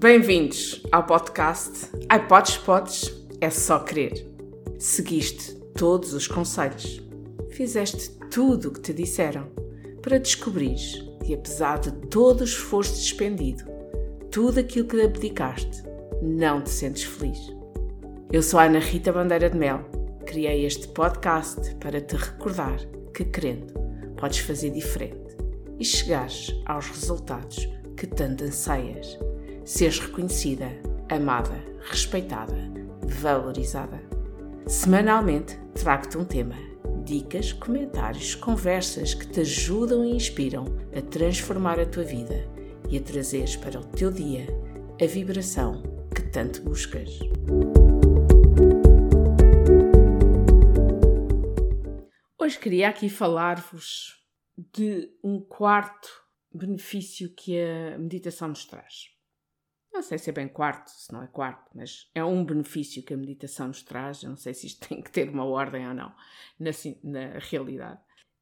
Bem-vindos ao podcast Ai Podes, é só querer. Seguiste todos os conselhos, fizeste tudo o que te disseram para descobrires que, apesar de todo o esforço despendido, tudo aquilo que abdicaste, não te sentes feliz. Eu sou a Ana Rita Bandeira de Mel. Criei este podcast para te recordar que, querendo, podes fazer diferente e chegares aos resultados que tanto anseias. Seres reconhecida, amada, respeitada, valorizada. Semanalmente trago-te um tema, dicas, comentários, conversas que te ajudam e inspiram a transformar a tua vida e a trazeres para o teu dia a vibração que tanto buscas. Hoje queria aqui falar-vos de um quarto benefício que a meditação nos traz. Não sei se é bem quarto, se não é quarto, mas é um benefício que a meditação nos traz. Eu não sei se isto tem que ter uma ordem ou não, na realidade.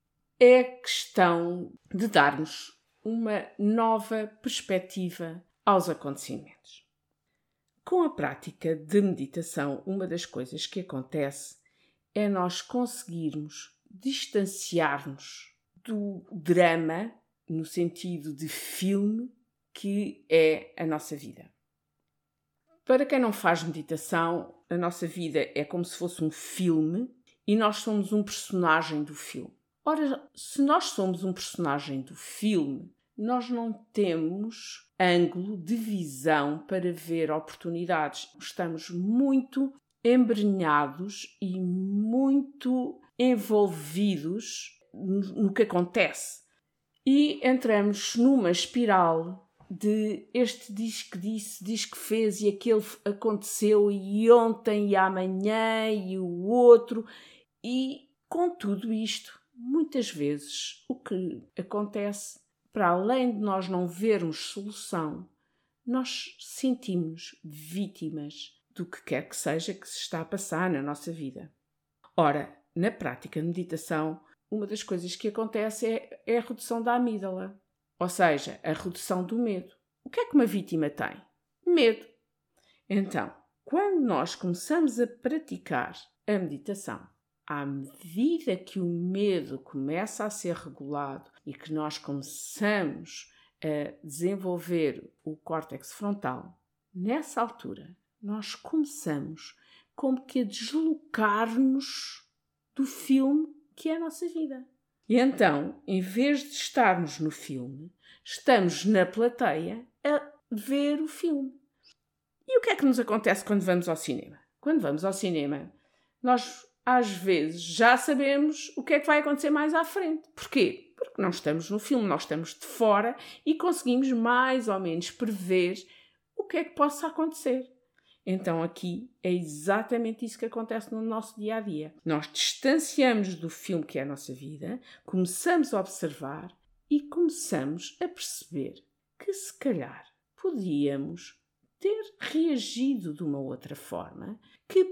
É a questão de darmos uma nova perspectiva aos acontecimentos. Com a prática de meditação, uma das coisas que acontece é nós conseguirmos distanciar-nos do drama, no sentido de filme, que é a nossa vida. Para quem não faz meditação, a nossa vida é como se fosse um filme e nós somos um personagem do filme. Ora, se nós somos um personagem do filme, nós não temos ângulo de visão para ver oportunidades. Estamos muito embrenhados e muito envolvidos no que acontece. E entramos numa espiral de este diz que disse, diz que fez e aquele aconteceu e ontem e amanhã e o outro. E com tudo isto, muitas vezes o que acontece, para além de nós não vermos solução, nós sentimos vítimas do que quer que seja que se está a passar na nossa vida. Ora, na prática de meditação, uma das coisas que acontece é a redução da amígdala, ou seja, a redução do medo. O que é que uma vítima tem? Medo. Então, quando nós começamos a praticar a meditação, à medida que o medo começa a ser regulado e que nós começamos a desenvolver o córtex frontal, nessa altura, nós começamos como que a deslocar-nos do filme que é a nossa vida. E então, em vez de estarmos no filme, estamos na plateia a ver o filme. E o que é que nos acontece quando vamos ao cinema? Quando vamos ao cinema, nós às vezes já sabemos o que é que vai acontecer mais à frente. Porquê? Porque não estamos no filme, nós estamos de fora e conseguimos mais ou menos prever o que é que possa acontecer. Então aqui é exatamente isso que acontece no nosso dia-a-dia. Nós distanciamos do filme que é a nossa vida, começamos a observar e começamos a perceber que se calhar podíamos ter reagido de uma outra forma, que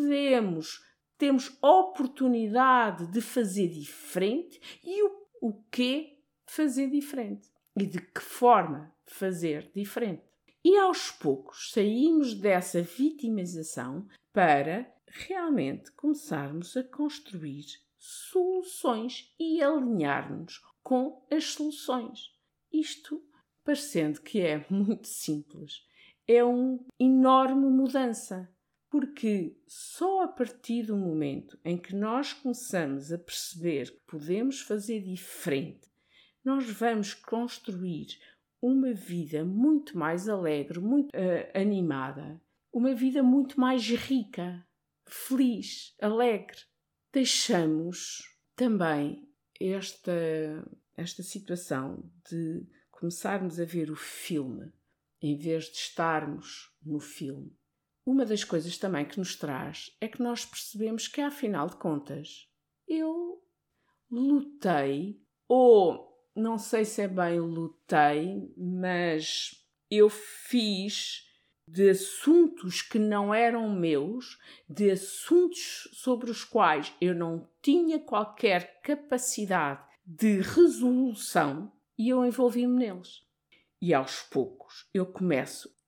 temos oportunidade de fazer diferente e o que fazer diferente e de que forma fazer diferente. E aos poucos saímos dessa vitimização para realmente começarmos a construir soluções e alinhar-nos com as soluções. Isto, parecendo que é muito simples, é uma enorme mudança, porque só a partir do momento em que nós começamos a perceber que podemos fazer diferente, nós vamos construir uma vida muito mais alegre, muito animada, uma vida muito mais rica, feliz, alegre. Deixamos também esta situação de começarmos a ver o filme em vez de estarmos no filme. Uma das coisas também que nos traz é que nós percebemos que, afinal de contas, eu lutei ou não sei se é bem lutei, mas eu fiz de assuntos que não eram meus, de assuntos sobre os quais eu não tinha qualquer capacidade de resolução e eu envolvi-me neles. E aos poucos eu começo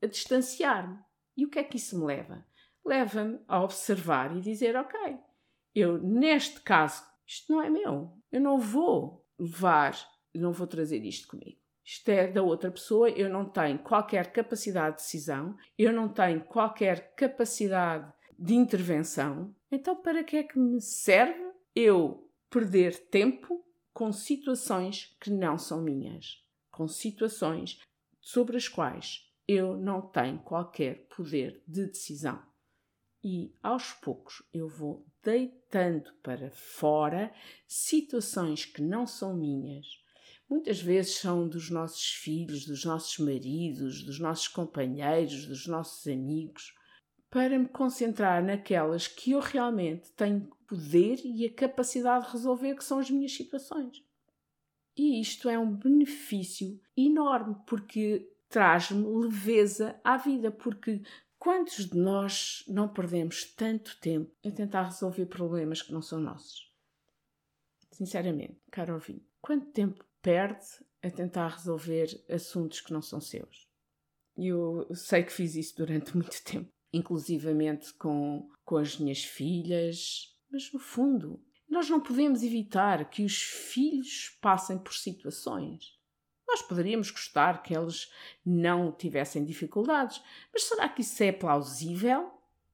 a distanciar-me. E o que é que isso me leva? Leva-me a observar e dizer, ok, eu neste caso, isto não é meu. Eu não vou não vou trazer isto comigo. Isto é da outra pessoa, eu não tenho qualquer capacidade de decisão, eu não tenho qualquer capacidade de intervenção. Então, para que é que me serve eu perder tempo com situações que não são minhas? Com situações sobre as quais eu não tenho qualquer poder de decisão. E, aos poucos, eu vou deitando para fora situações que não são minhas. Muitas vezes são dos nossos filhos, dos nossos maridos, dos nossos companheiros, dos nossos amigos, para me concentrar naquelas que eu realmente tenho poder e a capacidade de resolver, que são as minhas situações. E isto é um benefício enorme, porque traz-me leveza à vida, porque quantos de nós não perdemos tanto tempo a tentar resolver problemas que não são nossos? Sinceramente, caro ouvinte, quanto tempo perde a tentar resolver assuntos que não são seus? Eu sei que fiz isso durante muito tempo, inclusivamente com as minhas filhas, mas no fundo, nós não podemos evitar que os filhos passem por situações. Nós poderíamos gostar que eles não tivessem dificuldades, mas será que isso é plausível?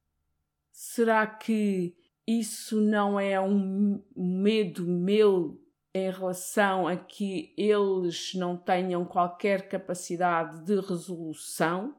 Será que isso não é um medo meu em relação a que eles não tenham qualquer capacidade de resolução?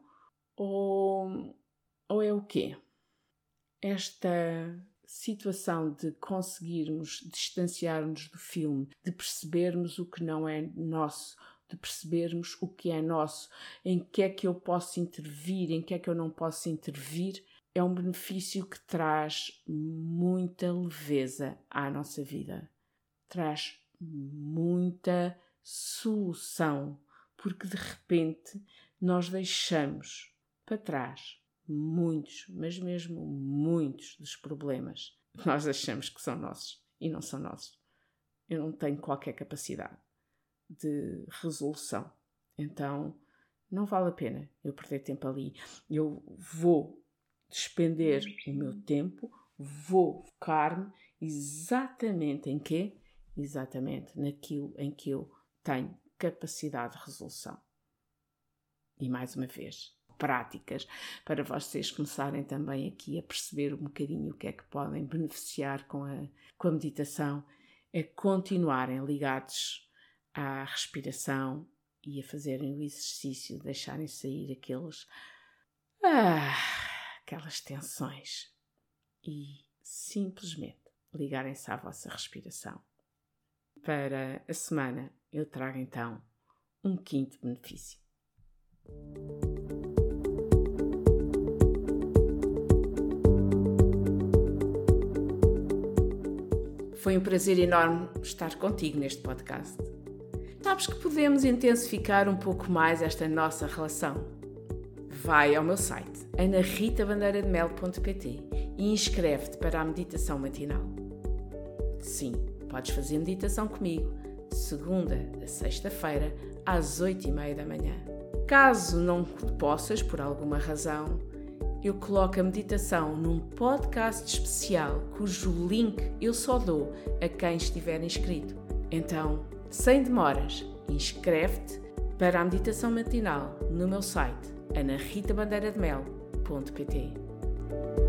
Ou é o quê? Esta situação de conseguirmos distanciar-nos do filme, de percebermos o que não é nosso, de percebermos o que é nosso, em que é que eu posso intervir, em que é que eu não posso intervir, é um benefício que traz muita leveza à nossa vida. Traz muita solução, porque de repente nós deixamos para trás muitos, mas mesmo muitos dos problemas que nós achamos que são nossos e não são nossos. Eu não tenho qualquer capacidade de resolução. Então, não vale a pena eu perder tempo ali. Eu vou despender o meu tempo, vou focar-me exatamente em quê? Exatamente naquilo em que eu tenho capacidade de resolução. E mais uma vez, práticas para vocês começarem também aqui a perceber um bocadinho o que é que podem beneficiar com a meditação, é continuarem ligados à respiração e a fazerem o exercício, deixarem sair aquelas tensões e simplesmente ligarem-se à vossa respiração. Para a semana eu trago então um quinto benefício. Foi um prazer enorme estar contigo neste podcast. Sabes que podemos intensificar um pouco mais esta nossa relação? Vai ao meu site anarritabandeirademel.pt e inscreve-te para a meditação matinal. Sim, podes fazer meditação comigo de segunda a sexta-feira às 8h30 da manhã. Caso não possas, por alguma razão, eu coloco a meditação num podcast especial cujo link eu só dou a quem estiver inscrito. Então, sem demoras, inscreve-te para a meditação matinal no meu site anarritabandeirademel.pt.